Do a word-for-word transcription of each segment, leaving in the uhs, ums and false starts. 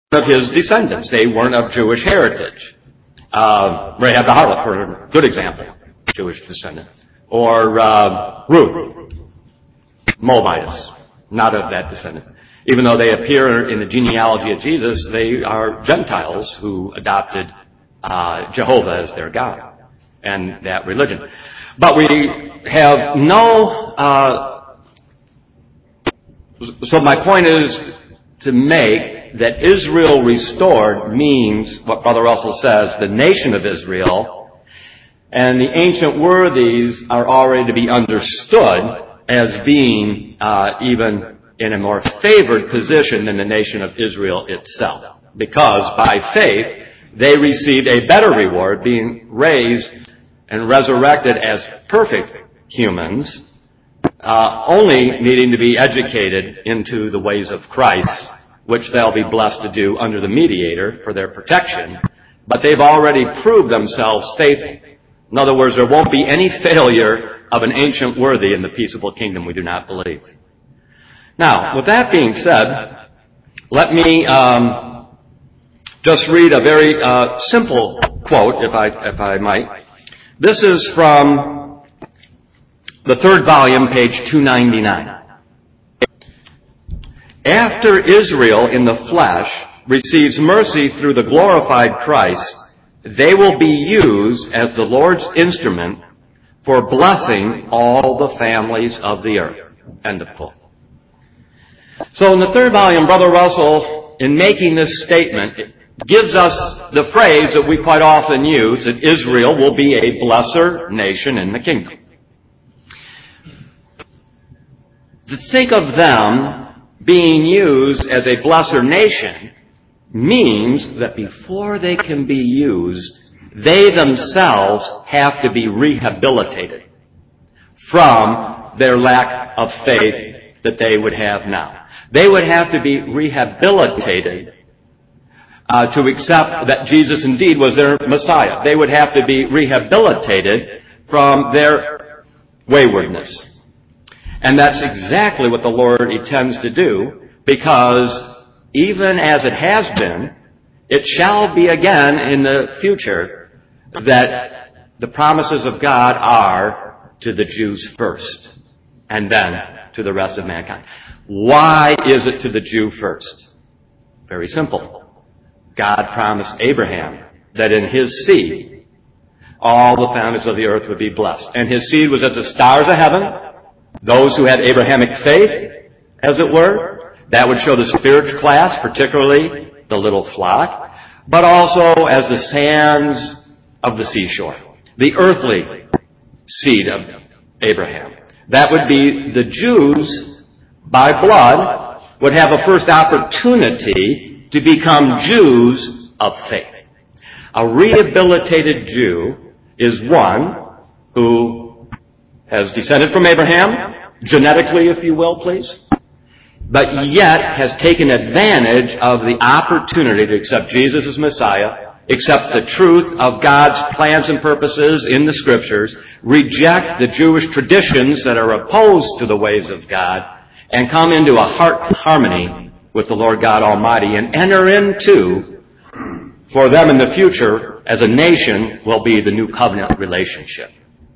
of his descendants. They weren't of Jewish heritage. Uh, Rahab the harlot, for a good example, Jewish descendant. Or uh, Ruth, Moabitess, not of that descendant. Even though they appear in the genealogy of Jesus, they are Gentiles who adopted uh, Jehovah as their God and that religion. But we have no... Uh, so my point is to make that Israel restored means, what Brother Russell says, the nation of Israel, and the ancient worthies are already to be understood as being uh, even in a more favored position than the nation of Israel itself. Because by faith, they received a better reward, being raised and resurrected as perfect humans, uh, only needing to be educated into the ways of Christ, which they'll be blessed to do under the mediator for their protection. But they've already proved themselves faithful. In other words, there won't be any failure of an ancient worthy in the peaceable kingdom, we do not believe. Now, with that being said, let me um, just read a very uh, simple quote, if I, if I might. This is from the third volume, page two ninety-nine. After Israel in the flesh receives mercy through the glorified Christ, they will be used as the Lord's instrument for blessing all the families of the earth. End of quote. So in the third volume, Brother Russell, in making this statement, gives us the phrase that we quite often use, that Israel will be a blesser nation in the kingdom. To think of them being used as a blesser nation means that before they can be used, they themselves have to be rehabilitated from their lack of faith that they would have now. They would have to be rehabilitated uh, to accept that Jesus indeed was their Messiah. They would have to be rehabilitated from their waywardness. And that's exactly what the Lord intends to do, because even as it has been, it shall be again in the future that the promises of God are to the Jews first, and then to the rest of mankind. Why is it to the Jew first? Very simple. God promised Abraham that in his seed all the families of the earth would be blessed. And his seed was as the stars of heaven, those who had Abrahamic faith, as it were. That would show the spiritual class, particularly the little flock, but also as the sands of the seashore, the earthly seed of Abraham. That would be the Jews, by blood, would have a first opportunity to become Jews of faith. A rehabilitated Jew is one who has descended from Abraham, genetically, if you will, please, but yet has taken advantage of the opportunity to accept Jesus as Messiah, accept the truth of God's plans and purposes in the Scriptures, reject the Jewish traditions that are opposed to the ways of God, and come into a heart harmony with the Lord God Almighty and enter into, for them in the future, as a nation, will be the new covenant relationship.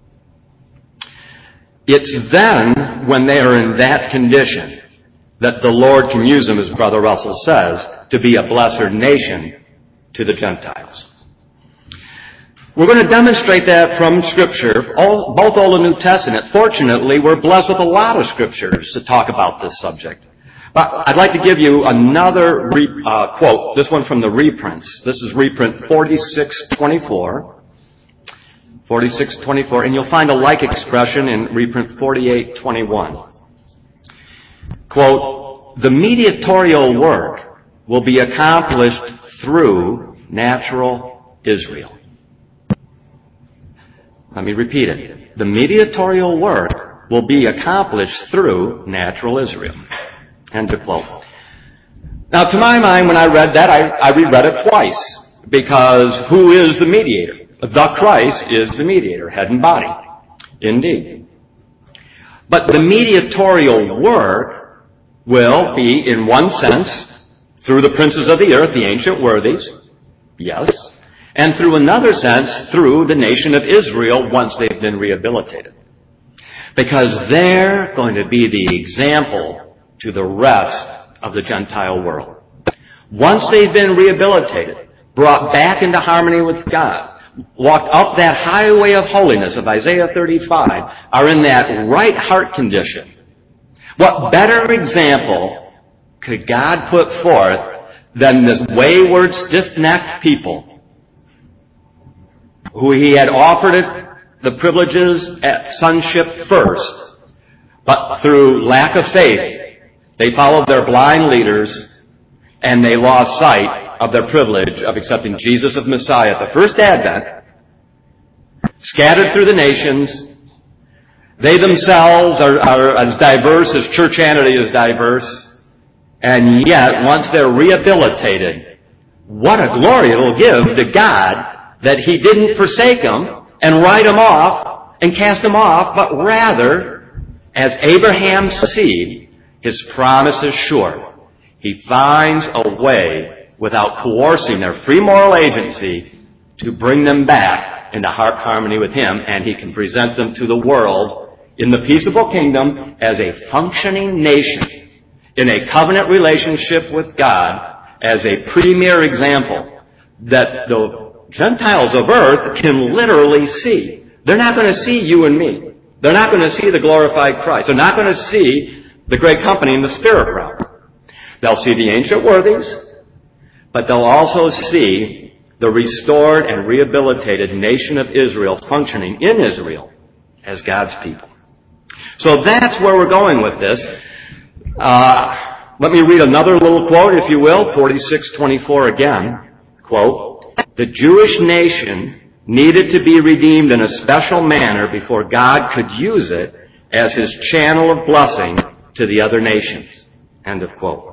It's then, when they are in that condition, that the Lord can use them, as Brother Russell says, to be a blessed nation to the Gentiles. We're going to demonstrate that from Scripture, all, both Old and New Testament. Fortunately, we're blessed with a lot of Scriptures to talk about this subject. But I'd like to give you another re, uh, quote, this one from the reprints. This is reprint forty-six twenty-four. forty-six twenty-four, and you'll find a like expression in reprint forty-eight twenty-one. Quote, the mediatorial work will be accomplished through natural Israel. Let me repeat it. The mediatorial work will be accomplished through natural Israel. End of quote. Now, to my mind, when I read that, I, I reread it twice, because who is the mediator? The Christ is the mediator, head and body. Indeed. But the mediatorial work will be, in one sense, through the princes of the earth, the ancient worthies, yes, and through another sense, through the nation of Israel once they've been rehabilitated. Because they're going to be the example to the rest of the Gentile world. Once they've been rehabilitated, brought back into harmony with God, walked up that highway of holiness of Isaiah thirty-five, are in that right heart condition. What better example could God put forth than this wayward, stiff-necked people who he had offered it the privileges at sonship first, but through lack of faith, they followed their blind leaders and they lost sight of their privilege of accepting Jesus as Messiah at the first advent, scattered through the nations. They themselves are, are as diverse as churchianity is diverse, and yet once they're rehabilitated, what a glory it'll give to God that he didn't forsake them and write them off and cast them off, but rather, as Abraham's seed, his promise is sure. He finds a way, without coercing their free moral agency, to bring them back into heart harmony with him, and he can present them to the world in the peaceable kingdom as a functioning nation, in a covenant relationship with God, as a premier example that the Gentiles of earth can literally see. They're not going to see you and me. They're not going to see the glorified Christ. They're not going to see the great company in the spirit realm. They'll see the ancient worthies, but they'll also see the restored and rehabilitated nation of Israel functioning in Israel as God's people. So that's where we're going with this. Uh, let me read another little quote, if you will, forty-six twenty-four again. Quote, "The Jewish nation needed to be redeemed in a special manner before God could use it as his channel of blessing to the other nations." End of quote.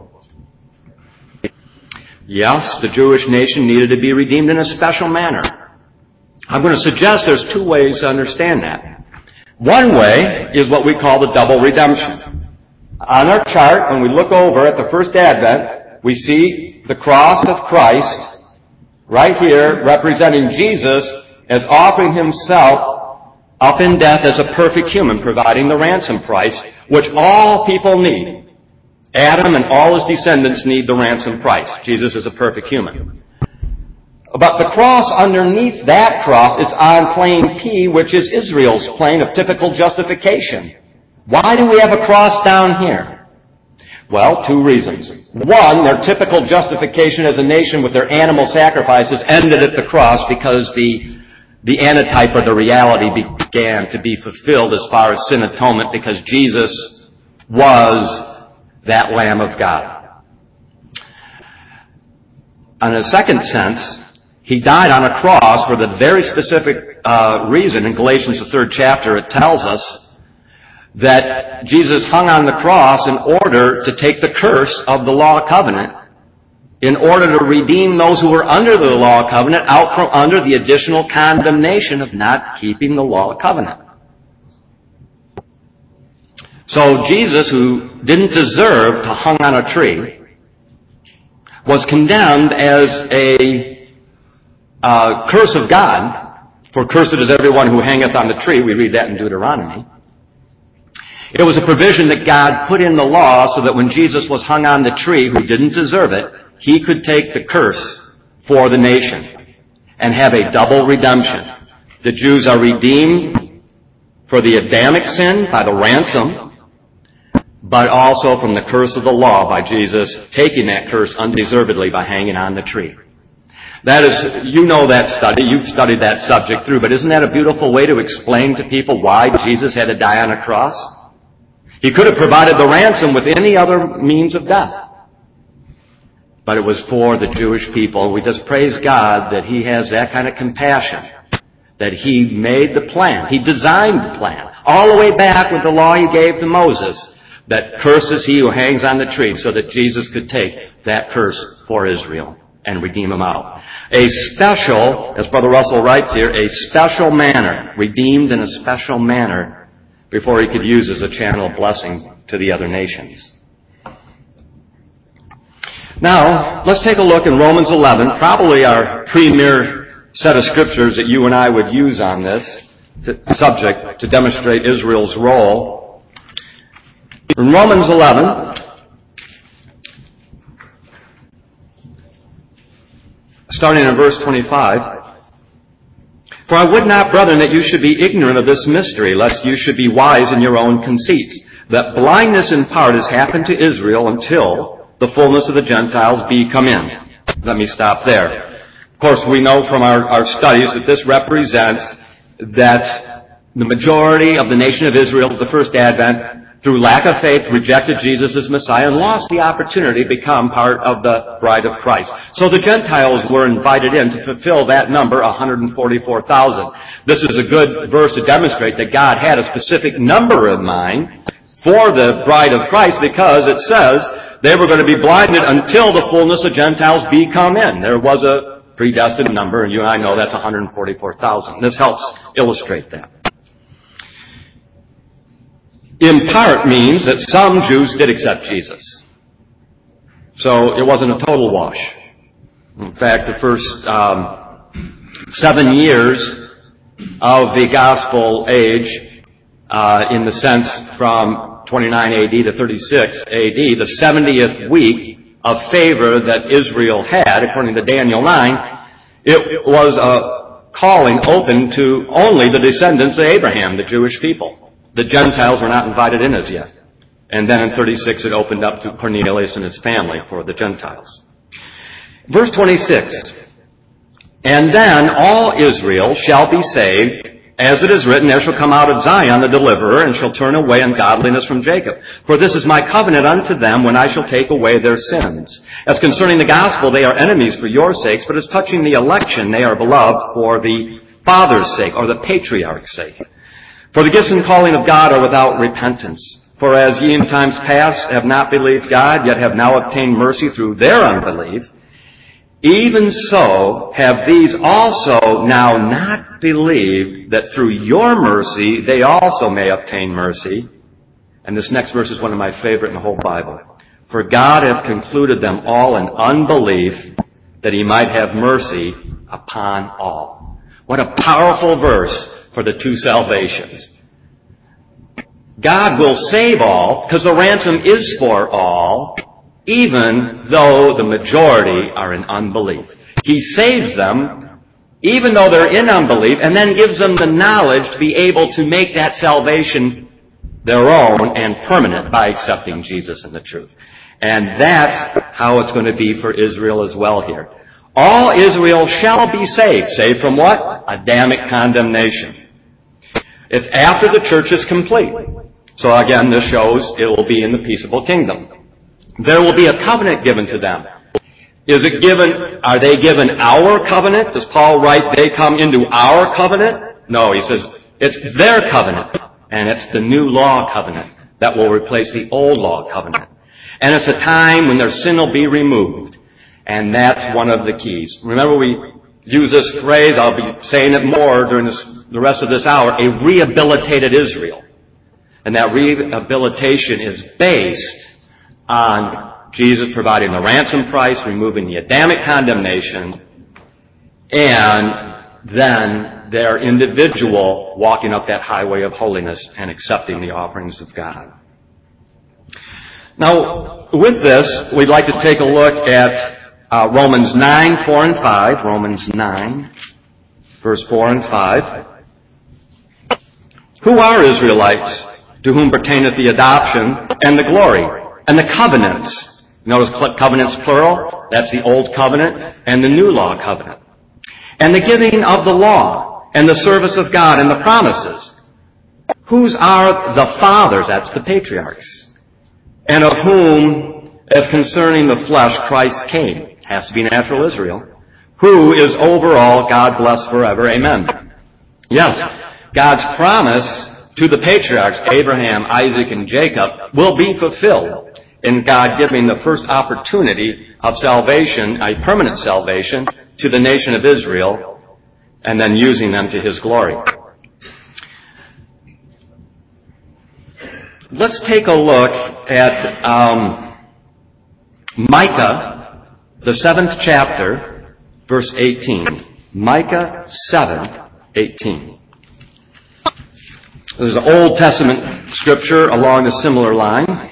Yes, the Jewish nation needed to be redeemed in a special manner. I'm going to suggest there's two ways to understand that. One way is what we call the double redemption. On our chart, when we look over at the first advent, we see the cross of Christ right here, representing Jesus as offering himself up in death as a perfect human, providing the ransom price, which all people need. Adam and all his descendants need the ransom price. Jesus is a perfect human. But the cross underneath that cross, it's on plane P, which is Israel's plane of typical justification. Why do we have a cross down here? Well, two reasons. One, their typical justification as a nation with their animal sacrifices ended at the cross because the, the antitype or the reality began to be fulfilled as far as sin atonement, because Jesus was that Lamb of God. In a second sense, he died on a cross for the very specific uh, reason. In Galatians, the third chapter, it tells us that Jesus hung on the cross in order to take the curse of the law covenant, in order to redeem those who were under the law covenant out from under the additional condemnation of not keeping the law covenant. So Jesus, who didn't deserve to hang on a tree, was condemned as a uh, curse of God. For cursed is everyone who hangeth on the tree. We read that in Deuteronomy. It was a provision that God put in the law so that when Jesus was hung on the tree, who didn't deserve it, he could take the curse for the nation and have a double redemption. The Jews are redeemed for the Adamic sin by the ransom, but also from the curse of the law by Jesus taking that curse undeservedly by hanging on the tree. That is, you know that study, you've studied that subject through, but isn't that a beautiful way to explain to people why Jesus had to die on a cross? He could have provided the ransom with any other means of death. But it was for the Jewish people. We just praise God that he has that kind of compassion, that he made the plan. He designed the plan, all the way back with the law he gave to Moses, that curses he who hangs on the tree, so that Jesus could take that curse for Israel and redeem them out. A special, as Brother Russell writes here, a special manner, redeemed in a special manner before he could use as a channel of blessing to the other nations. Now, let's take a look in Romans eleven, probably our premier set of scriptures that you and I would use on this to, subject to demonstrate Israel's role. In Romans eleven, starting in verse twenty-five, "For I would not, brethren, that you should be ignorant of this mystery, lest you should be wise in your own conceits, that blindness in part has happened to Israel until the fullness of the Gentiles be come in." Let me stop there. Of course, we know from our, our studies that this represents that the majority of the nation of Israel at the first advent, through lack of faith, rejected Jesus as Messiah and lost the opportunity to become part of the bride of Christ. So the Gentiles were invited in to fulfill that number, one hundred forty-four thousand. This is a good verse to demonstrate that God had a specific number in mind for the bride of Christ, because it says they were going to be blinded until the fullness of Gentiles be come in. There was a predestined number, and you and I know that's one hundred forty-four thousand. This helps illustrate that. In part means that some Jews did accept Jesus. So it wasn't a total wash. In fact, the first um, seven years of the gospel age, uh, in the sense from twenty-nine A D to thirty-six A D, the seventieth week of favor that Israel had, according to Daniel nine, it was a calling open to only the descendants of Abraham, the Jewish people. The Gentiles were not invited in as yet. And then in thirty-six it opened up to Cornelius and his family for the Gentiles. Verse twenty-six, "And then all Israel shall be saved, as it is written, there shall come out of Zion the deliverer, and shall turn away ungodliness from Jacob. For this is my covenant unto them, when I shall take away their sins. As concerning the gospel, they are enemies for your sakes, but as touching the election, they are beloved for the Father's sake," or the patriarch's sake. "For the gifts and calling of God are without repentance. For as ye in times past have not believed God, yet have now obtained mercy through their unbelief, even so have these also now not believed, that through your mercy they also may obtain mercy." And this next verse is one of my favorite in the whole Bible. "For God hath concluded them all in unbelief, that he might have mercy upon all." What a powerful verse for the two salvations. God will save all, because the ransom is for all, even though the majority are in unbelief. He saves them, even though they're in unbelief, and then gives them the knowledge to be able to make that salvation their own and permanent by accepting Jesus and the truth. And that's how it's going to be for Israel as well here. All Israel shall be saved. Saved from what? Adamic condemnation. It's after the church is complete. So again, this shows it will be in the peaceable kingdom. There will be a covenant given to them. Is it given, are they given our covenant? Does Paul write they come into our covenant? No, he says it's their covenant. And it's the new law covenant that will replace the old law covenant. And it's a time when their sin will be removed. And that's one of the keys. Remember, we use this phrase, I'll be saying it more during this, the rest of this hour, a rehabilitated Israel. And that rehabilitation is based on Jesus providing the ransom price, removing the Adamic condemnation, and then their individual walking up that highway of holiness and accepting the offerings of God. Now, with this, we'd like to take a look at uh, Romans nine, four and five. Romans nine, verse four and five. "Who are Israelites, to whom pertaineth the adoption and the glory and the covenants?" Notice covenants plural. That's the old covenant and the new law covenant. "And the giving of the law and the service of God and the promises. Whose are the fathers?" That's the patriarchs. "And of whom, as concerning the flesh, Christ came." Has to be natural Israel. "Who is over all, God bless forever. Amen." Yes, God's promise to the patriarchs, Abraham, Isaac, and Jacob, will be fulfilled in God giving the first opportunity of salvation, a permanent salvation, to the nation of Israel, and then using them to his glory. Let's take a look at um, Micah the seventh chapter, verse eighteen. Micah seven, eighteen. This is an Old Testament scripture along a similar line.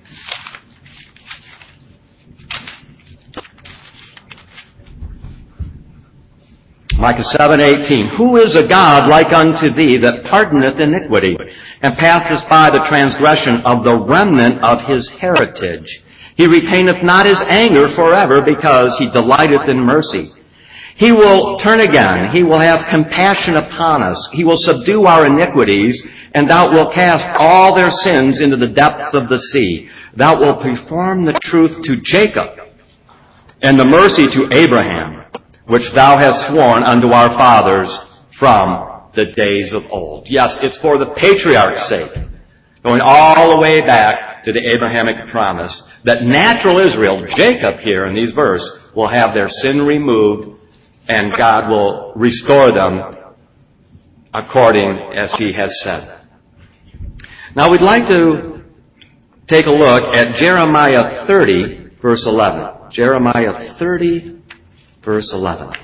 Micah seven, eighteen. Who is a God like unto thee that pardoneth iniquity, and passeth by the transgression of the remnant of his heritage? He retaineth not his anger forever, because he delighteth in mercy. He will turn again. He will have compassion upon us. He will subdue our iniquities, and thou wilt cast all their sins into the depths of the sea. Thou wilt perform the truth to Jacob, and the mercy to Abraham, which thou hast sworn unto our fathers from the days of old. Yes, it's for the patriarch's sake, going all the way back to the Abrahamic promise, that natural Israel, Jacob here in these verses, will have their sin removed, and God will restore them according as he has said. Now we'd like to take a look at Jeremiah thirty, verse eleven. Jeremiah thirty, verse eleven.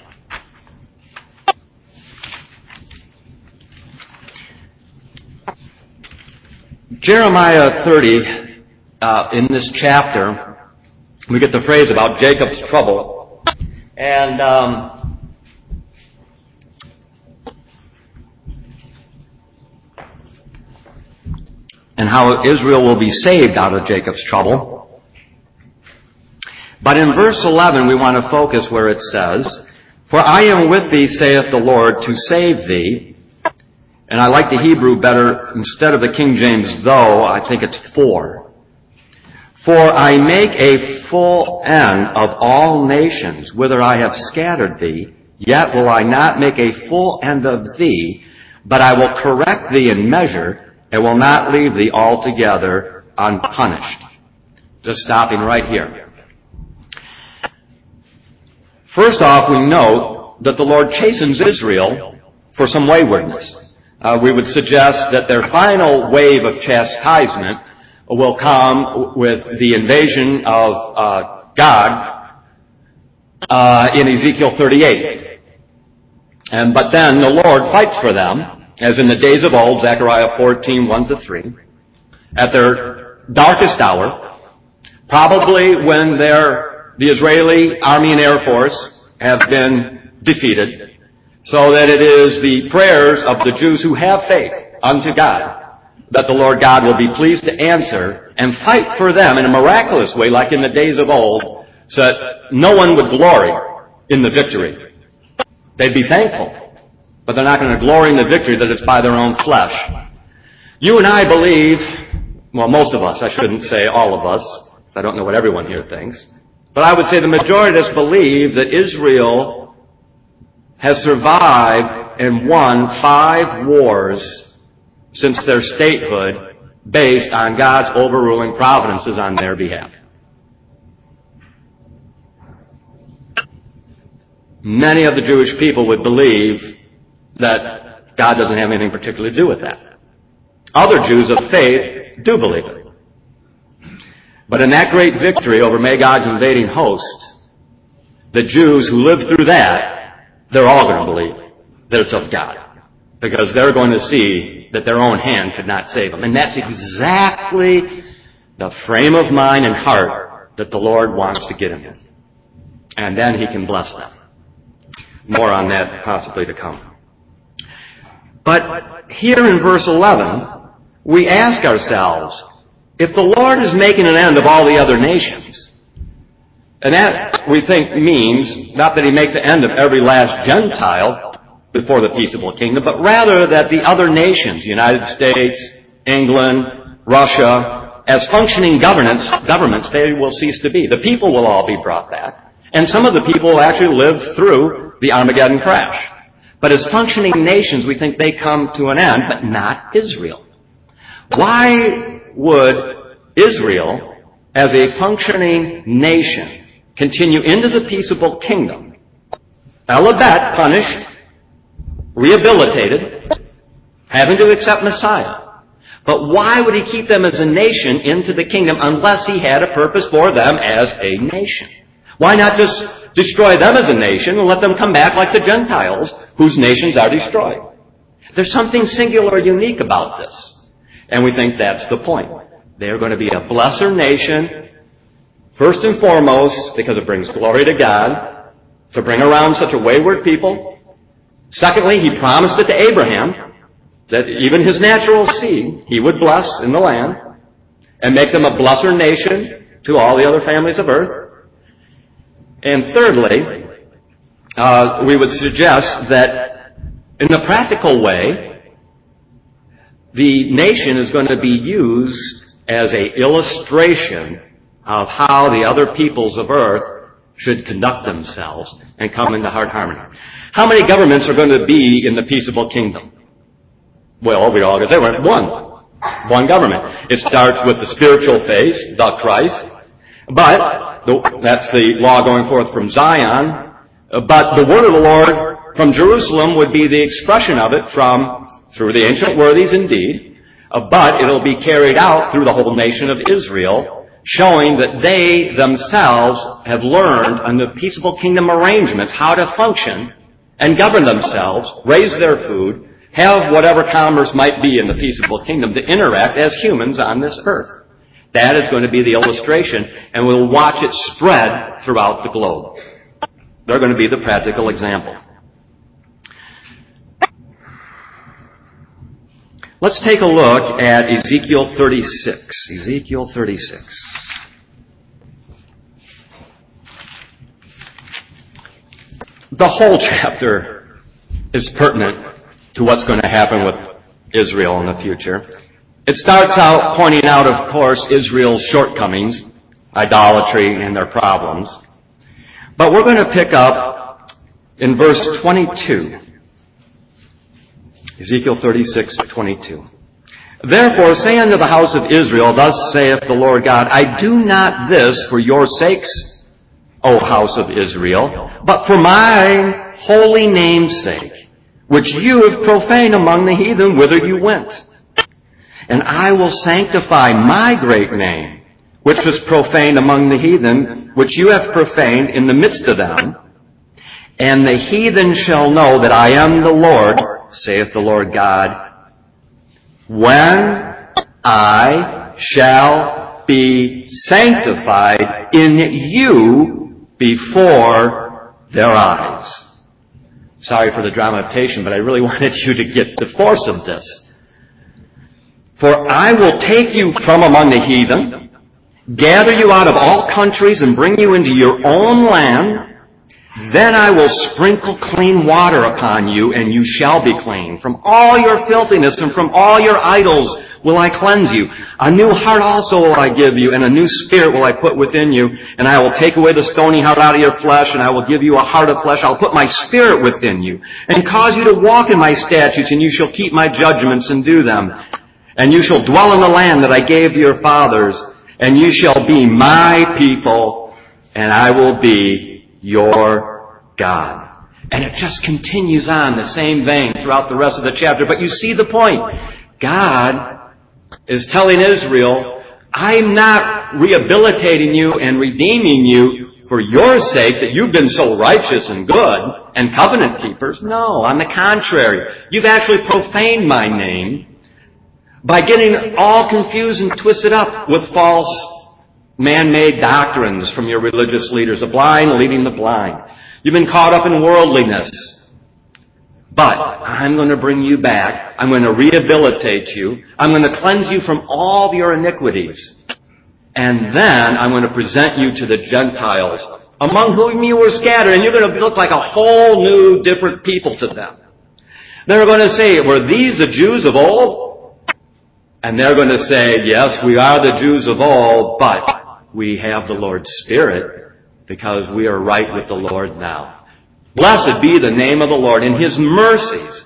Jeremiah thirty, uh, in this chapter, we get the phrase about Jacob's trouble. And um, and how Israel will be saved out of Jacob's trouble. But in verse eleven, we want to focus where it says, For I am with thee, saith the Lord, to save thee. And I like the Hebrew better. Instead of the King James, though, I think it's for. For I make a full end of all nations, whither I have scattered thee. Yet will I not make a full end of thee, but I will correct thee in measure, and will not leave thee altogether unpunished. Just stopping right here. First off, we note that the Lord chastens Israel for some waywardness. Uh, we would suggest that their final wave of chastisement will come with the invasion of uh, God uh, in Ezekiel thirty-eight. And but then the Lord fights for them, as in the days of old, Zechariah fourteen, one to three, at their darkest hour, probably when their, the Israeli Army and Air Force have been defeated, so that it is the prayers of the Jews who have faith unto God that the Lord God will be pleased to answer and fight for them in a miraculous way, like in the days of old, so that no one would glory in the victory. They'd be thankful, but they're not going to glory in the victory that is by their own flesh. You and I believe, well, most of us, I shouldn't say all of us, I don't know what everyone here thinks, but I would say the majority of us believe that Israel has survived and won five wars since their statehood based on God's overruling providences on their behalf. Many of the Jewish people would believe that God doesn't have anything particular to do with that. Other Jews of faith do believe it. But in that great victory over Magog's invading host, the Jews who lived through that, they're all going to believe that it's of God, because they're going to see that their own hand could not save them. And that's exactly the frame of mind and heart that the Lord wants to get them in. And then He can bless them. More on that possibly to come. But here in verse eleven, we ask ourselves, if the Lord is making an end of all the other nations, and that we think means not that He makes an end of every last Gentile before the peaceable kingdom, but rather that the other nations, United States, England, Russia, as functioning governments, governments, they will cease to be. The people will all be brought back. And some of the people will actually live through the Armageddon crash. But as functioning nations, we think they come to an end, but not Israel. Why would Israel, as a functioning nation, continue into the peaceable kingdom, Elabet punished, rehabilitated, having to accept Messiah? But why would He keep them as a nation into the kingdom unless He had a purpose for them as a nation? Why not just destroy them as a nation and let them come back like the Gentiles, whose nations are destroyed? There's something singular, unique about this. And we think that's the point. They're going to be a blesser nation, first and foremost, because it brings glory to God, to bring around such a wayward people. Secondly, he promised it to Abraham, that even his natural seed he would bless in the land, and make them a blesser nation to all the other families of earth. And thirdly, uh, we would suggest that in the practical way, the nation is going to be used as an illustration of how the other peoples of earth should conduct themselves and come into heart harmony. How many governments are going to be in the peaceable kingdom? Well, we all get there. One. One government. It starts with the spiritual phase, the Christ. But, the, that's the law going forth from Zion. But the word of the Lord from Jerusalem would be the expression of it from, through the ancient worthies indeed. Uh, but it'll be carried out through the whole nation of Israel, showing that they themselves have learned on the peaceable kingdom arrangements how to function and govern themselves, raise their food, have whatever commerce might be in the peaceable kingdom to interact as humans on this earth. That is going to be the illustration, and we'll watch it spread throughout the globe. They're going to be the practical example. Let's take a look at Ezekiel thirty-six. Ezekiel thirty-six. The whole chapter is pertinent to what's going to happen with Israel in the future. It starts out pointing out, of course, Israel's shortcomings, idolatry, and their problems. But we're going to pick up in verse twenty-two. Ezekiel thirty-six, twenty-two. Therefore say unto the house of Israel, thus saith the Lord God, I do not this for your sakes, O house of Israel, but for my holy name's sake, which you have profaned among the heathen whither you went. And I will sanctify my great name, which was profaned among the heathen, which you have profaned in the midst of them. And the heathen shall know that I am the Lord, saith the Lord God, when I shall be sanctified in you before their eyes. Sorry for the dramatization, but I really wanted you to get the force of this. For I will take you from among the heathen, gather you out of all countries, and bring you into your own land. Then I will sprinkle clean water upon you, and you shall be clean. From all your filthiness and from all your idols will I cleanse you. A new heart also will I give you, and a new spirit will I put within you. And I will take away the stony heart out of your flesh, and I will give you a heart of flesh. I'll put my spirit within you, and cause you to walk in my statutes, and you shall keep my judgments and do them. And you shall dwell in the land that I gave to your fathers, and you shall be my people, and I will be your God. And it just continues on the same vein throughout the rest of the chapter. But you see the point. God is telling Israel, I'm not rehabilitating you and redeeming you for your sake that you've been so righteous and good and covenant keepers. No, on the contrary. You've actually profaned my name by getting all confused and twisted up with false man-made doctrines from your religious leaders, the blind leading the blind. You've been caught up in worldliness. But I'm going to bring you back. I'm going to rehabilitate you. I'm going to cleanse you from all of your iniquities. And then I'm going to present you to the Gentiles, among whom you were scattered, and you're going to look like a whole new, different people to them. They're going to say, were these the Jews of old? And they're going to say, yes, we are the Jews of old, but we have the Lord's Spirit because we are right with the Lord now. Blessed be the name of the Lord. In His mercies,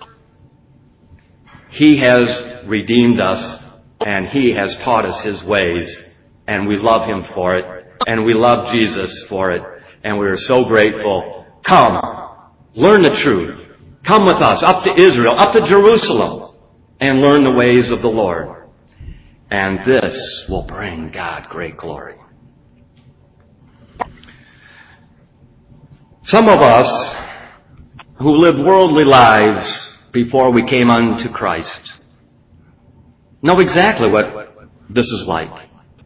He has redeemed us, and He has taught us His ways, and we love Him for it, and we love Jesus for it, and we are so grateful. Come, learn the truth. Come with us up to Israel, up to Jerusalem, and learn the ways of the Lord. And this will bring God great glory. Some of us who lived worldly lives before we came unto Christ know exactly what this is like.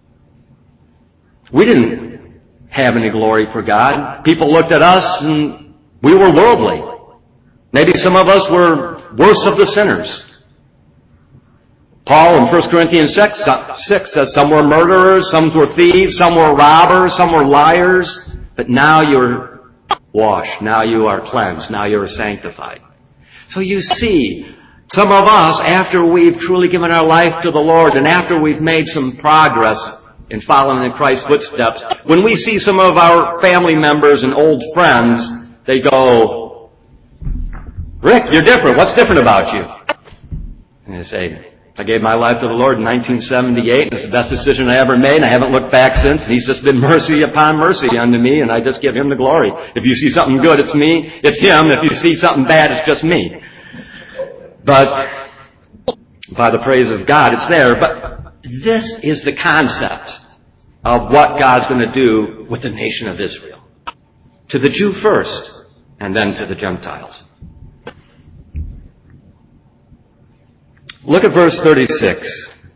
We didn't have any glory for God. People looked at us and we were worldly. Maybe some of us were worse of the sinners. Paul in First Corinthians six says some were murderers, some were thieves, some were robbers, some were liars, but now you're washed, now you are cleansed, now you're sanctified. So you see, some of us, after we've truly given our life to the Lord and after we've made some progress in following in Christ's footsteps, when we see some of our family members and old friends, they go, "Rick, you're different. What's different about you?" And they say, "I gave my life to the Lord in nineteen seventy-eight, and it's the best decision I ever made, and I haven't looked back since, and He's just been mercy upon mercy unto me, and I just give Him the glory. If you see something good, it's me. It's Him. If you see something bad, it's just me." But by the praise of God, it's there. But this is the concept of what God's going to do with the nation of Israel. To the Jew first, and then to the Gentiles. Look at verse thirty-six.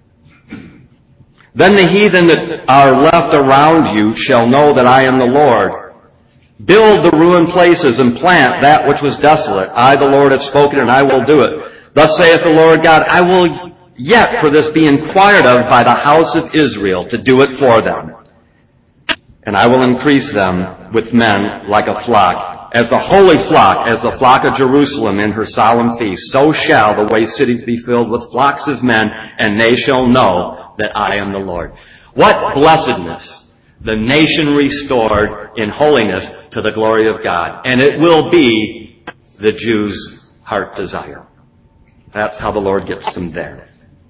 "Then the heathen that are left around you shall know that I am the Lord. Build the ruined places and plant that which was desolate. I, the Lord, have spoken, and I will do it. Thus saith the Lord God, I will yet for this be inquired of by the house of Israel, to do it for them. And I will increase them with men like a flock. As the holy flock, as the flock of Jerusalem in her solemn feast, so shall the waste cities be filled with flocks of men, and they shall know that I am the Lord." What blessedness! The nation restored in holiness to the glory of God. And it will be the Jews' heart desire. That's how the Lord gets them there.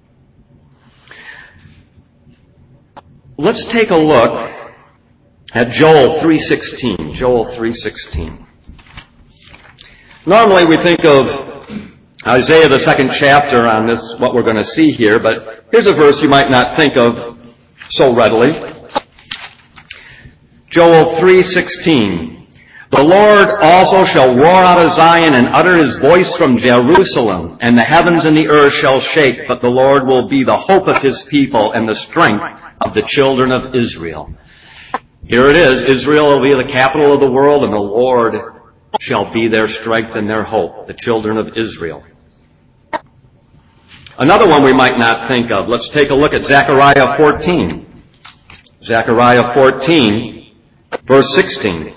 Let's take a look at Joel three sixteen. Joel three sixteen. Normally we think of Isaiah, the second chapter, on this, what we're going to see here, but here's a verse you might not think of so readily. Joel three sixteen. "The Lord also shall roar out of Zion and utter His voice from Jerusalem, and the heavens and the earth shall shake, but the Lord will be the hope of His people and the strength of the children of Israel." Here it is. Israel will be the capital of the world, and the Lord shall be their strength and their hope, the children of Israel. Another one we might not think of. Let's take a look at Zechariah fourteen. Zechariah fourteen, verse sixteen.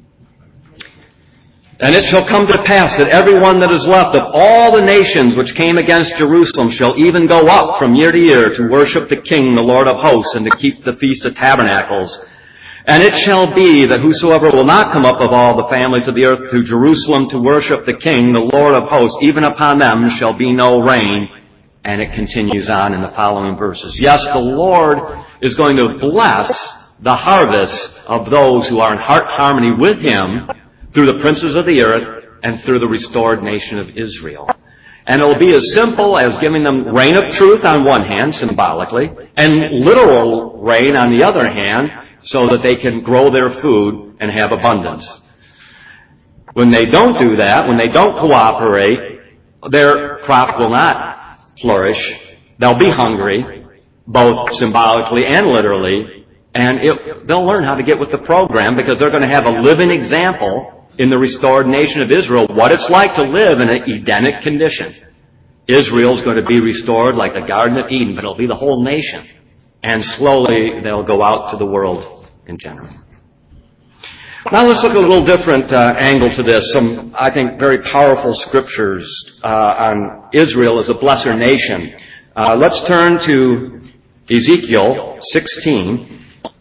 "And it shall come to pass that every one that is left of all the nations which came against Jerusalem shall even go up from year to year to worship the King, the Lord of hosts, and to keep the Feast of Tabernacles. And it shall be that whosoever will not come up of all the families of the earth to Jerusalem to worship the King, the Lord of hosts, even upon them shall be no rain." And it continues on in the following verses. Yes, the Lord is going to bless the harvest of those who are in heart harmony with Him through the princes of the earth and through the restored nation of Israel. And it will be as simple as giving them rain of truth on one hand, symbolically, and literal rain on the other hand, so that they can grow their food and have abundance. When they don't do that, when they don't cooperate, their crop will not flourish. They'll be hungry, both symbolically and literally, and it, they'll learn how to get with the program because they're going to have a living example in the restored nation of Israel what it's like to live in an Edenic condition. Israel's going to be restored like the Garden of Eden, but it'll be the whole nation. And slowly they'll go out to the world in general. Now let's look at a little different uh, angle to this. Some, I think, very powerful scriptures uh, on Israel as a blessed nation. Uh, let's turn to Ezekiel sixteen.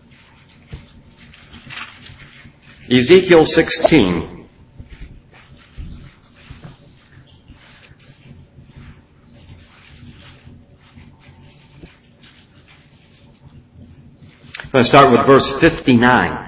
Ezekiel sixteen. I'm going to start with verse fifty-nine.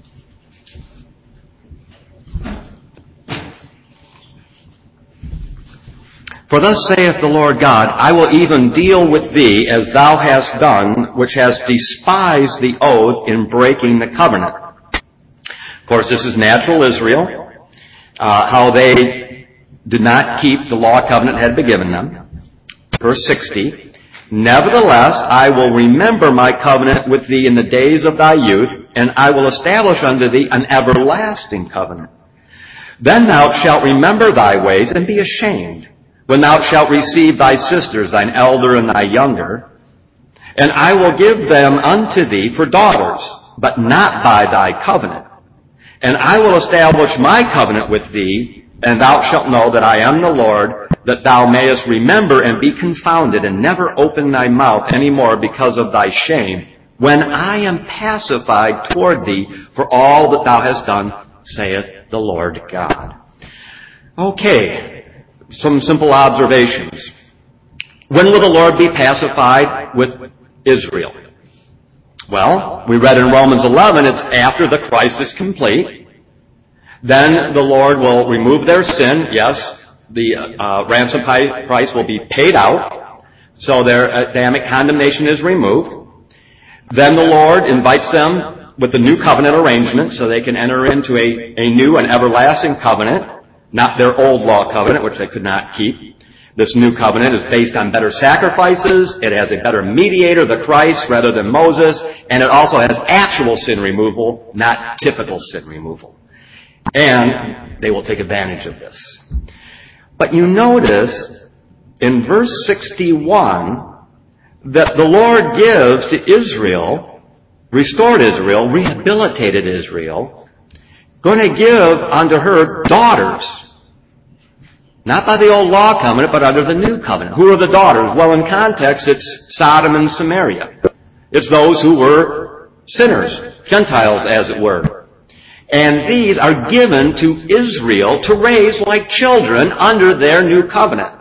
"For thus saith the Lord God, I will even deal with thee as thou hast done, which hast despised the oath in breaking the covenant. course, this is natural Israel, uh, how they did not keep the law covenant had been given them. Verse sixty, nevertheless, I will remember my covenant with thee in the days of thy youth, and I will establish unto thee an everlasting covenant. Then thou shalt remember thy ways and be ashamed, when thou shalt receive thy sisters, thine elder and thy younger, and I will give them unto thee for daughters, but not by thy covenant. And I will establish my covenant with thee, and thou shalt know that I am the Lord, that thou mayest remember and be confounded, and never open thy mouth any more because of thy shame, when I am pacified toward thee for all that thou hast done, saith the Lord God. Okay, some simple observations. When will the Lord be pacified with Israel? Well, we read in Romans eleven, it's after the Christ is complete. Then the Lord will remove their sin. Yes, the uh, ransom price will be paid out, so their Adamic condemnation is removed. Then the Lord invites them with a new covenant arrangement so they can enter into a, a new and everlasting covenant, not their old law covenant, which they could not keep. This new covenant is based on better sacrifices. It has a better mediator, the Christ, rather than Moses. And it also has actual sin removal, not typical sin removal. And they will take advantage of this. But you notice in verse sixty-one that the Lord gives to Israel, restored Israel, rehabilitated Israel, going to give unto her daughters. Not by the old law covenant, but under the new covenant. Who are the daughters? Well, in context, it's Sodom and Samaria. It's those who were sinners, Gentiles, as it were. And these are given to Israel to raise like children under their new covenant.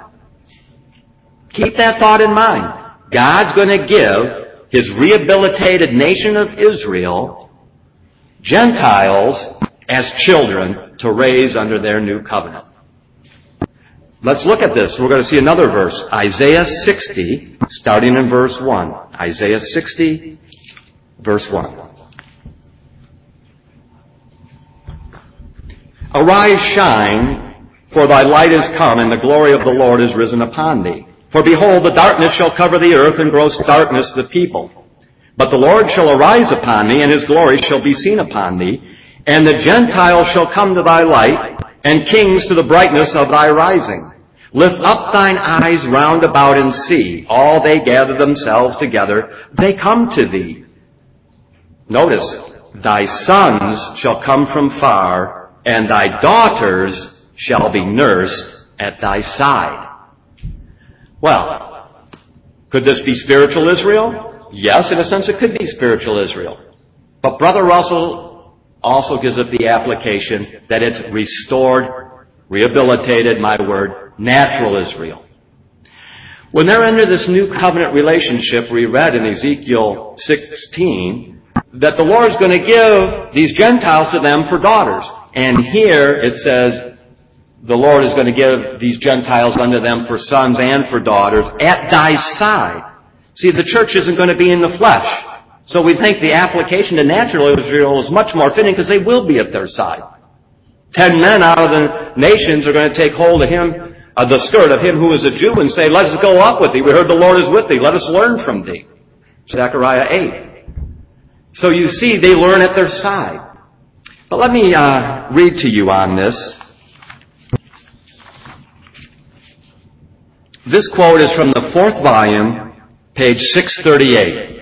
Keep that thought in mind. God's going to give His rehabilitated nation of Israel, Gentiles, as children to raise under their new covenant. Let's look at this. We're going to see another verse. Isaiah sixty, starting in verse one. Isaiah sixty, verse one. Arise, shine, for thy light is come, and the glory of the Lord is risen upon thee. For behold, the darkness shall cover the earth, and gross darkness the people. But the Lord shall arise upon thee, and His glory shall be seen upon thee. And the Gentiles shall come to thy light, and kings to the brightness of thy rising. Lift up thine eyes round about and see. All they gather themselves together, they come to thee. Notice, thy sons shall come from far, and thy daughters shall be nursed at thy side. Well, could this be spiritual Israel? Yes, in a sense it could be spiritual Israel. But Brother Russell also gives it the application that it's restored, rehabilitated, my word, natural Israel. When they're under this new covenant relationship, we read in Ezekiel sixteen that the Lord's going to give these Gentiles to them for daughters. And here it says the Lord is going to give these Gentiles unto them for sons and for daughters at thy side. See, the church isn't going to be in the flesh. So we think the application to natural Israel is much more fitting because they will be at their side. Ten men out of the nations are going to take hold of him, uh, the skirt of him who is a Jew, and say, let us go up with thee. We heard the Lord is with thee. Let us learn from thee. Zechariah eight. So you see, they learn at their side. But let me uh, read to you on this. This quote is from the fourth volume, page six thirty-eight.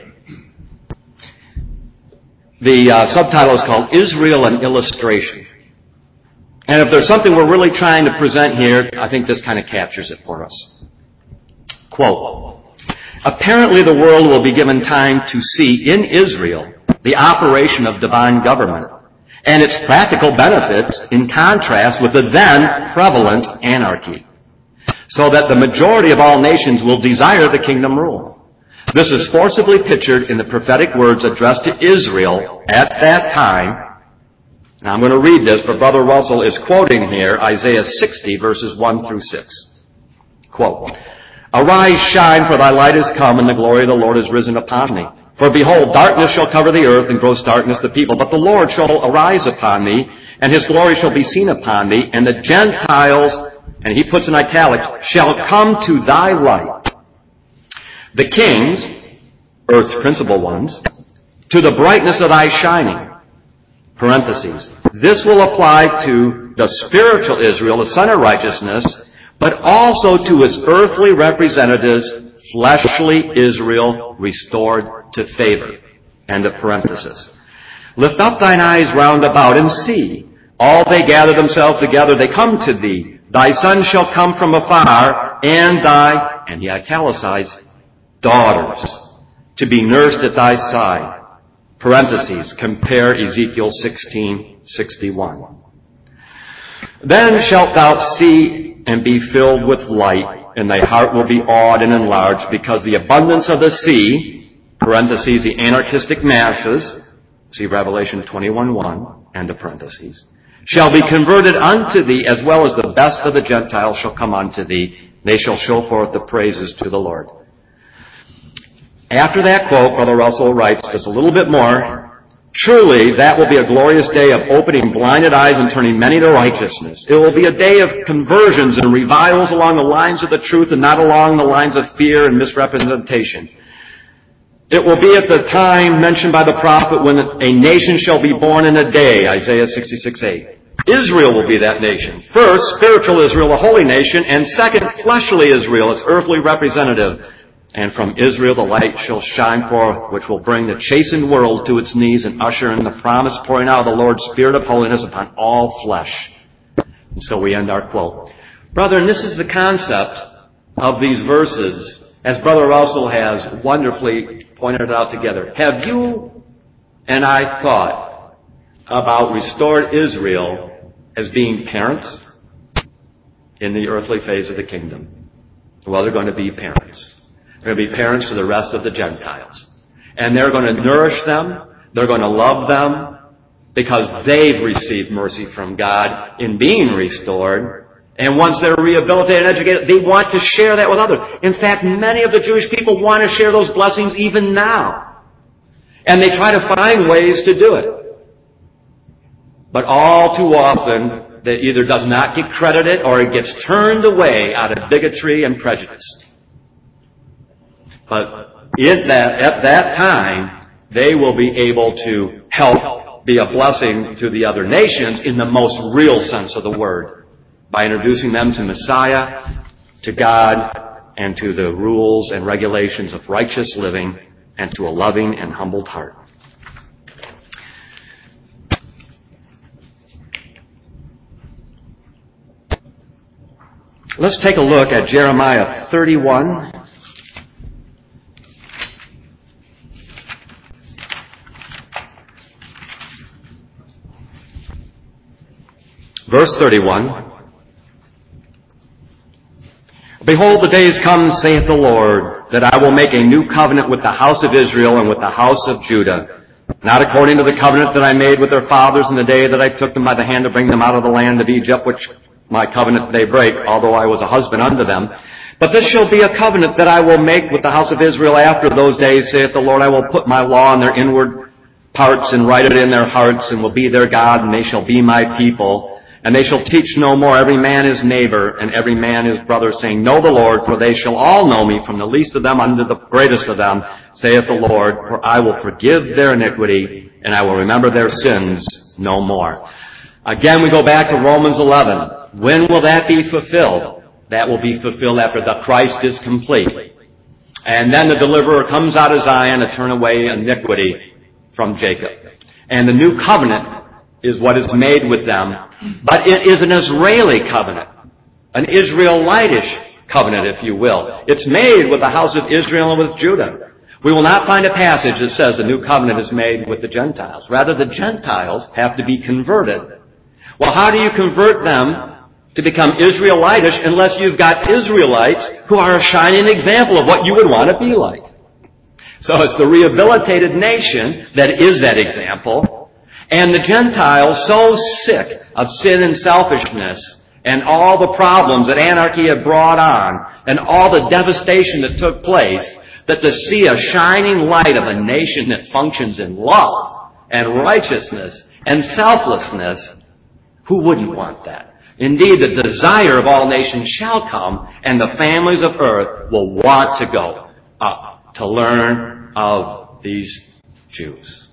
The uh, subtitle is called Israel an Illustration. And if there's something we're really trying to present here, I think this kind of captures it for us. Quote, apparently the world will be given time to see in Israel the operation of divine government and its practical benefits in contrast with the then prevalent anarchy, so that the majority of all nations will desire the kingdom rule. This is forcibly pictured in the prophetic words addressed to Israel at that time. Now I'm going to read this, but Brother Russell is quoting here Isaiah sixty, verses one through six. Quote, arise, shine, for thy light is come, and the glory of the Lord is risen upon thee. For behold, darkness shall cover the earth, and gross darkness the people. But the Lord shall arise upon thee, and his glory shall be seen upon thee, and the Gentiles, and he puts in italics, shall come to thy light. The kings, earth's principal ones, to the brightness of thy shining. Parentheses. This will apply to the spiritual Israel, the son of righteousness, but also to its earthly representatives, fleshly Israel, restored to favor. End of parenthesis. Lift up thine eyes round about and see. All they gather themselves together, they come to thee. Thy son shall come from afar, and thy, and he italicized, daughters, to be nursed at thy side. Parentheses, compare Ezekiel sixteen sixty-one. Then shalt thou see and be filled with light, and thy heart will be awed and enlarged, because the abundance of the sea, parentheses, the anarchistic masses, see Revelation twenty-one one, end of parentheses, shall be converted unto thee, as well as the best of the Gentiles shall come unto thee. They shall show forth the praises to the Lord. After that quote, Brother Russell writes just a little bit more, truly, that will be a glorious day of opening blinded eyes and turning many to righteousness. It will be a day of conversions and revivals along the lines of the truth and not along the lines of fear and misrepresentation. It will be at the time mentioned by the prophet when a nation shall be born in a day, Isaiah sixty-six eight. Israel will be that nation. First, spiritual Israel, a holy nation, and second, fleshly Israel, its earthly representative. And from Israel the light shall shine forth, which will bring the chastened world to its knees and usher in the promised pouring out of the Lord's Spirit of holiness upon all flesh. And so we end our quote. Brethren, this is the concept of these verses, as Brother Russell has wonderfully pointed it out together. Have you and I thought about restored Israel as being parents in the earthly phase of the kingdom? Well, they're going to be parents. They're going to be parents to the rest of the Gentiles. And they're going to nourish them. They're going to love them because they've received mercy from God in being restored. And once they're rehabilitated and educated, they want to share that with others. In fact, many of the Jewish people want to share those blessings even now. And they try to find ways to do it. But all too often, that either does not get credited or it gets turned away out of bigotry and prejudice. But in that, at that time, they will be able to help be a blessing to the other nations in the most real sense of the word, by introducing them to Messiah, to God, and to the rules and regulations of righteous living, and to a loving and humbled heart. Let's take a look at Jeremiah thirty-one. Verse thirty-one. Behold, the days come, saith the Lord, that I will make a new covenant with the house of Israel and with the house of Judah, not according to the covenant that I made with their fathers in the day that I took them by the hand to bring them out of the land of Egypt, which my covenant they break, although I was a husband unto them. But this shall be a covenant that I will make with the house of Israel after those days, saith the Lord. I will put my law in their inward parts and write it in their hearts, and will be their God, and they shall be my people. And they shall teach no more every man his neighbor, and every man his brother, saying, Know the Lord, for they shall all know me, from the least of them unto the greatest of them, saith the Lord. For I will forgive their iniquity, and I will remember their sins no more. Again, we go back to Romans eleven. When will that be fulfilled? That will be fulfilled after the Christ is complete. And then the deliverer comes out of Zion to turn away iniquity from Jacob. And the new covenant is what is made with them. But it is an Israeli covenant. An Israelitish covenant, if you will. It's made with the house of Israel and with Judah. We will not find a passage that says the new covenant is made with the Gentiles. Rather, the Gentiles have to be converted. Well, how do you convert them to become Israelitish unless you've got Israelites who are a shining example of what you would want to be like? So it's the rehabilitated nation that is that example. And the Gentiles, so sick of sin and selfishness and all the problems that anarchy had brought on and all the devastation that took place, that to see a shining light of a nation that functions in love and righteousness and selflessness, who wouldn't want that? Indeed, the desire of all nations shall come, and the families of earth will want to go up to learn of these Jews.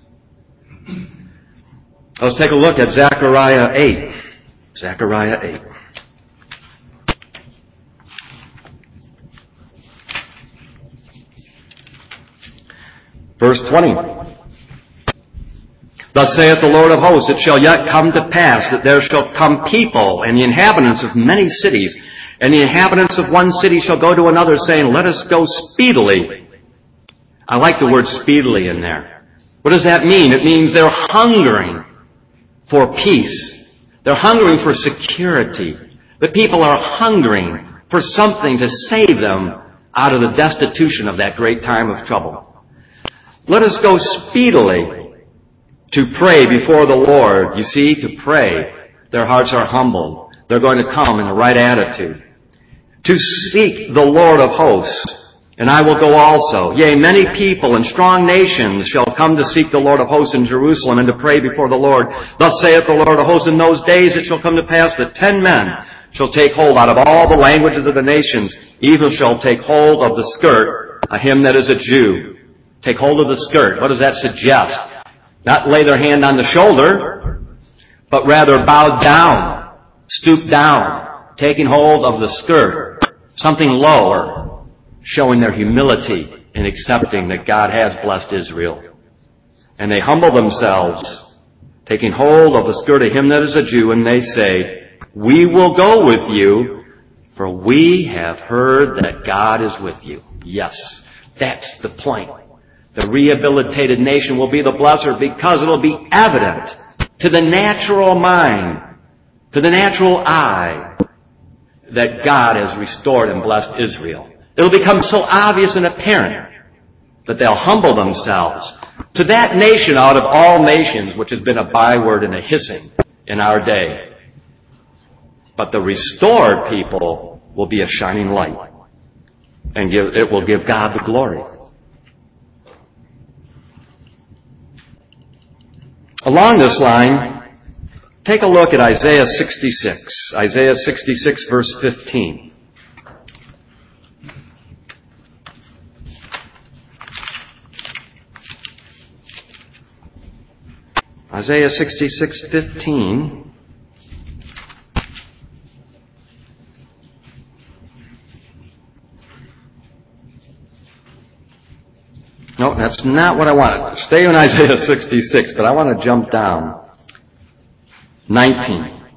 Let's take a look at Zechariah eight. Zechariah eight. Verse twenty. Thus saith the Lord of hosts, it shall yet come to pass that there shall come people and the inhabitants of many cities, and the inhabitants of one city shall go to another, saying, let us go speedily. I like the word speedily in there. What does that mean? It means they're hungering for peace. They're hungering for security. The people are hungering for something to save them out of the destitution of that great time of trouble. Let us go speedily to pray before the Lord. You see, to pray, their hearts are humbled. They're going to come in the right attitude. To seek the Lord of hosts, and I will go also. Yea, many people and strong nations shall come to seek the Lord of hosts in Jerusalem and to pray before the Lord. Thus saith the Lord of hosts, in those days it shall come to pass that ten men shall take hold out of all the languages of the nations, even shall take hold of the skirt of him that is a Jew. Take hold of the skirt. What does that suggest? Not lay their hand on the shoulder, but rather bow down, stoop down, taking hold of the skirt, something lower, showing their humility in accepting that God has blessed Israel. And they humble themselves, taking hold of the skirt of him that is a Jew, and they say, we will go with you, for we have heard that God is with you. Yes, that's the point. The rehabilitated nation will be the blesser because it will be evident to the natural mind, to the natural eye, that God has restored and blessed Israel. It will become so obvious and apparent that they'll humble themselves to that nation out of all nations, which has been a byword and a hissing in our day. But the restored people will be a shining light, and give, it will give God the glory. Along this line, take a look at Isaiah sixty-six. Isaiah sixty-six, verse fifteen. Isaiah sixty-six, fifteen. No, that's not what I want. Stay in Isaiah sixty-six, but I want to jump down. nineteen.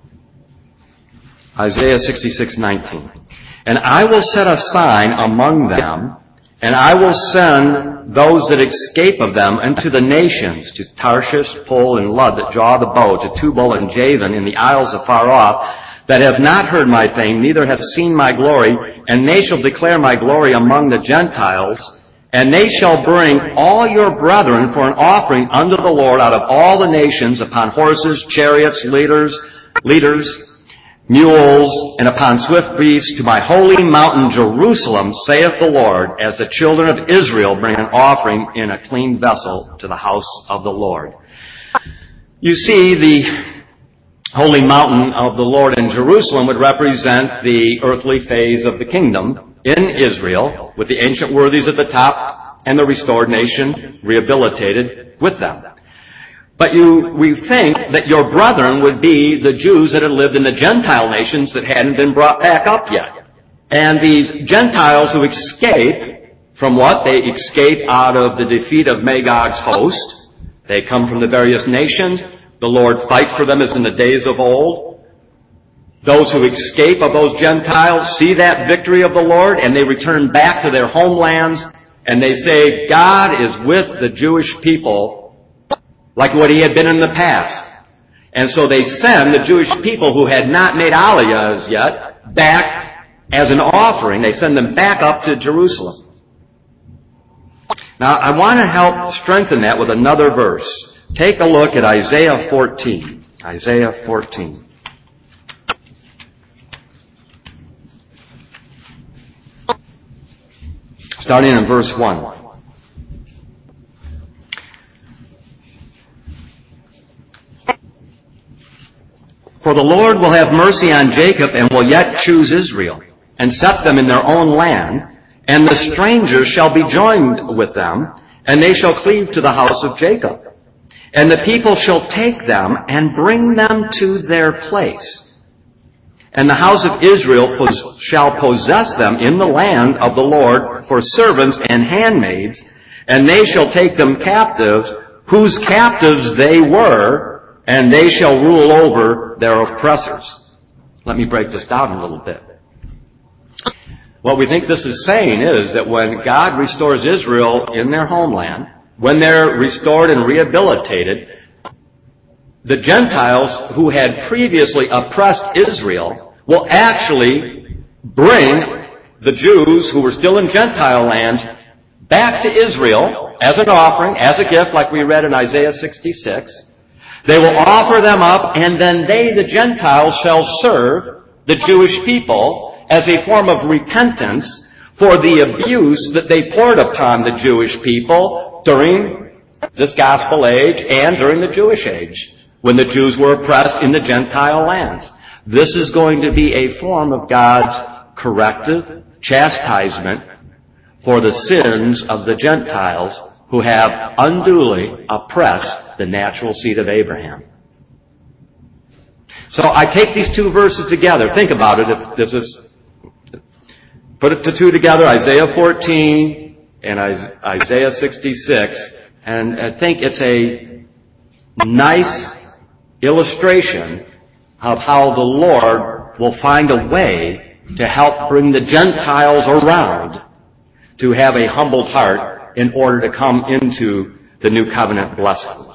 Isaiah sixty-six, nineteen. And I will set a sign among them, and I will send those that escape of them unto the nations, to Tarshish, Pul, and Lud, that draw the bow, to Tubal and Javan, in the isles afar off, that have not heard my fame, neither have seen my glory, and they shall declare my glory among the Gentiles. And they shall bring all your brethren for an offering unto the Lord out of all the nations, upon horses, chariots, leaders, leaders, mules, and upon swift beasts, to my holy mountain Jerusalem, saith the Lord, as the children of Israel bring an offering in a clean vessel to the house of the Lord. You see, the holy mountain of the Lord in Jerusalem would represent the earthly phase of the kingdom in Israel, with the ancient worthies at the top and the restored nation rehabilitated with them. But you, we think that your brethren would be the Jews that had lived in the Gentile nations that hadn't been brought back up yet. And these Gentiles who escape from what? They escape out of the defeat of Magog's host. They come from the various nations. The Lord fights for them as in the days of old. Those who escape of those Gentiles see that victory of the Lord, and they return back to their homelands, and they say, God is with the Jewish people like what he had been in the past. And so they send the Jewish people who had not made aliyah as yet back as an offering. They send them back up to Jerusalem. Now, I want to help strengthen that with another verse. Take a look at Isaiah fourteen. Isaiah fourteen. starting in verse one. For the Lord will have mercy on Jacob and will yet choose Israel, and set them in their own land, and the strangers shall be joined with them, and they shall cleave to the house of Jacob. And the people shall take them and bring them to their place. And the house of Israel pos- shall possess them in the land of the Lord for servants and handmaids, and they shall take them captives, whose captives they were, and they shall rule over their oppressors. Let me break this down a little bit. What we think this is saying is that when God restores Israel in their homeland, when they're restored and rehabilitated, the Gentiles who had previously oppressed Israel will actually bring the Jews who were still in Gentile lands back to Israel as an offering, as a gift, like we read in Isaiah sixty-six. They will offer them up, and then they, the Gentiles, shall serve the Jewish people as a form of repentance for the abuse that they poured upon the Jewish people during this gospel age and during the Jewish age, when the Jews were oppressed in the Gentile lands. This is going to be a form of God's corrective chastisement for the sins of the Gentiles who have unduly oppressed the natural seed of Abraham. So I take these two verses together. Think about it. If this is, put it to two together, Isaiah fourteen and Isaiah sixty-six, and I think it's a nice illustration of how the Lord will find a way to help bring the Gentiles around to have a humbled heart in order to come into the new covenant blessings.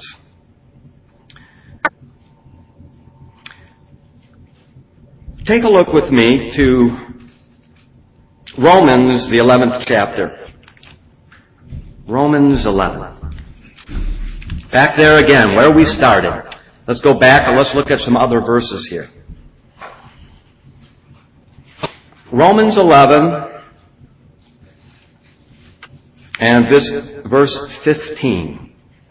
Take a look with me to Romans, the eleventh chapter. Romans eleven. Back there again, where we started. Let's go back and let's look at some other verses here. Romans eleven and this verse fifteen.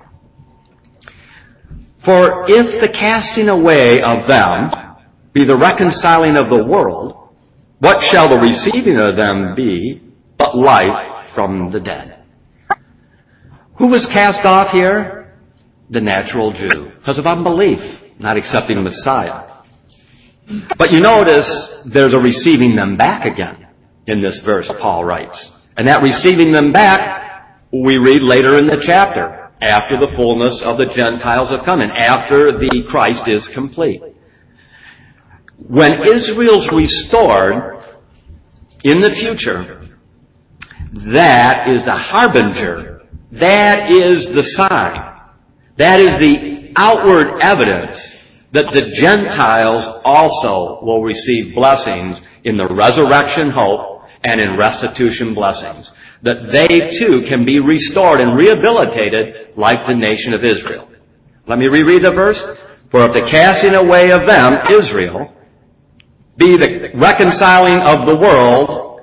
For if the casting away of them be the reconciling of the world, what shall the receiving of them be but life from the dead? Who was cast off here? The natural Jew, because of unbelief, not accepting the Messiah. But you notice there's a receiving them back again in this verse, Paul writes. And that receiving them back, we read later in the chapter, after the fullness of the Gentiles have come in, after the Christ is complete. When Israel's restored in the future, that is the harbinger. That is the sign. That is the outward evidence that the Gentiles also will receive blessings in the resurrection hope and in restitution blessings. That they too can be restored and rehabilitated like the nation of Israel. Let me reread the verse. For if the casting away of them, Israel, be the reconciling of the world,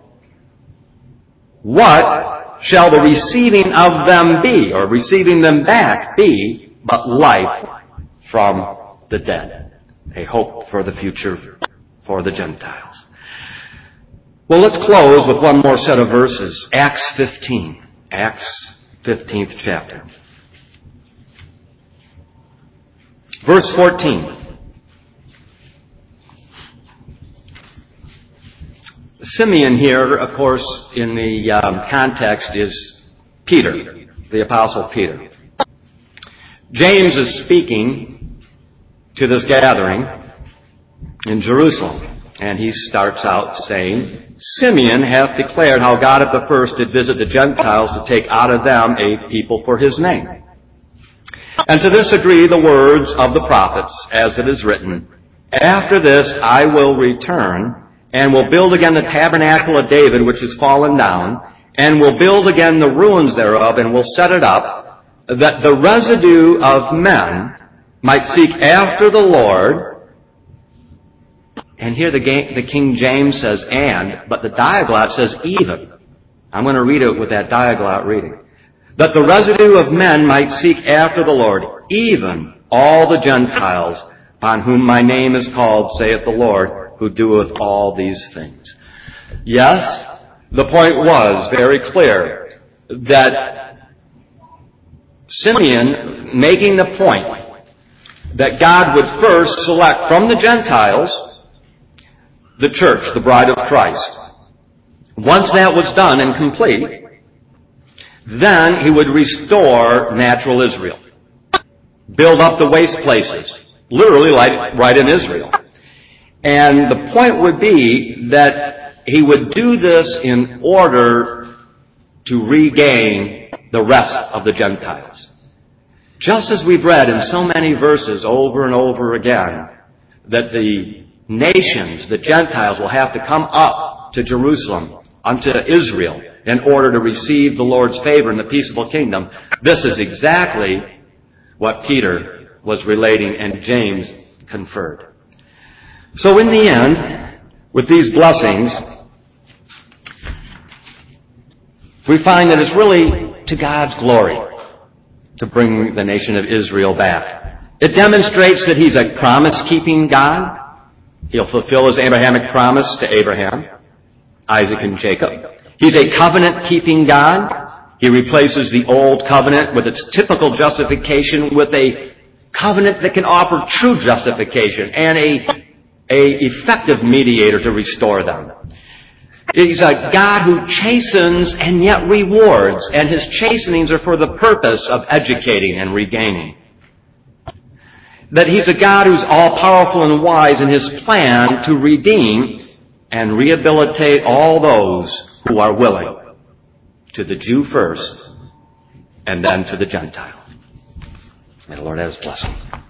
what shall the receiving of them be, or receiving them back be, but life from the dead? A hope for the future for the Gentiles. Well, let's close with one more set of verses. Acts fifteen. Acts fifteenth chapter. Verse fourteen. Simeon here, of course, in the um, context is Peter, the Apostle Peter. James is speaking to this gathering in Jerusalem, and he starts out saying, Simeon hath declared how God at the first did visit the Gentiles to take out of them a people for his name. And to this agree the words of the prophets, as it is written, After this I will return, and will build again the tabernacle of David, which is fallen down, and will build again the ruins thereof, and will set it up, that the residue of men might seek after the Lord. And here the, the King James says and, but the Diaglott says even. I'm going to read it with that diaglot reading. That the residue of men might seek after the Lord, even all the Gentiles upon whom my name is called, saith the Lord, who doeth all these things. Yes, the point was very clear that Simeon making the point that God would first select from the Gentiles the church, the bride of Christ. Once that was done and complete, then he would restore natural Israel. Build up the waste places, literally like right in Israel. And the point would be that he would do this in order to regain the rest of the Gentiles. Just as we've read in so many verses over and over again, that the nations, the Gentiles, will have to come up to Jerusalem, unto Israel, in order to receive the Lord's favor in the peaceable kingdom. This is exactly what Peter was relating and James conferred. So in the end, with these blessings, we find that it's really to God's glory to bring the nation of Israel back. It demonstrates that He's a promise-keeping God. He'll fulfill His Abrahamic promise to Abraham, Isaac, and Jacob. He's a covenant-keeping God. He replaces the old covenant with its typical justification with a covenant that can offer true justification and a, a effective mediator to restore them. He's a God who chastens and yet rewards, and His chastenings are for the purpose of educating and regaining. That He's a God who's all-powerful and wise in His plan to redeem and rehabilitate all those who are willing, to the Jew first, and then to the Gentile. May the Lord have His blessing.